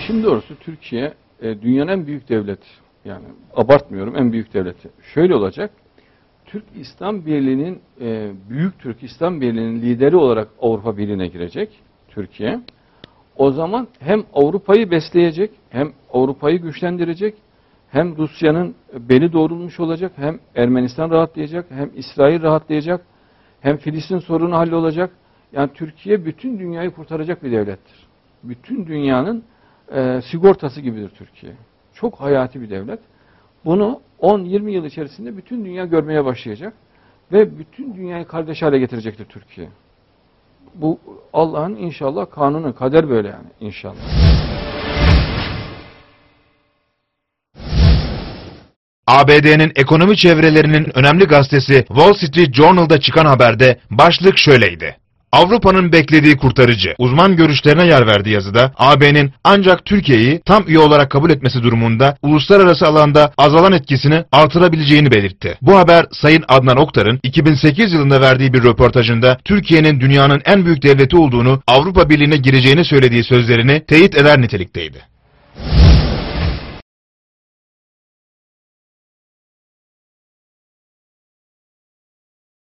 İşin doğrusu Türkiye dünyanın en büyük devleti. Yani abartmıyorum, en büyük devleti. Şöyle olacak. Türk İslam Birliği'nin Büyük Türk İslam Birliği'nin lideri olarak Avrupa Birliği'ne girecek Türkiye. O zaman hem Avrupa'yı besleyecek, hem Avrupa'yı güçlendirecek, hem Rusya'nın beli doğrulmuş olacak, hem Ermenistan rahatlayacak, hem İsrail rahatlayacak, hem Filistin sorunu hallolacak. Yani Türkiye bütün dünyayı kurtaracak bir devlettir. Bütün dünyanın sigortası gibidir Türkiye. Çok hayati bir devlet. Bunu 10-20 yıl içerisinde bütün dünya görmeye başlayacak ve bütün dünyayı kardeş hale getirecektir Türkiye. Bu Allah'ın inşallah kanunu, kader böyle yani inşallah. ABD'nin ekonomi çevrelerinin önemli gazetesi Wall Street Journal'da çıkan haberde başlık şöyleydi: Avrupa'nın beklediği kurtarıcı. Uzman görüşlerine yer verdiği yazıda AB'nin ancak Türkiye'yi tam üye olarak kabul etmesi durumunda uluslararası alanda azalan etkisini artırabileceğini belirtti. Bu haber Sayın Adnan Oktar'ın 2008 yılında verdiği bir röportajında Türkiye'nin dünyanın en büyük devleti olduğunu, Avrupa Birliği'ne gireceğini söylediği sözlerini teyit eder nitelikteydi.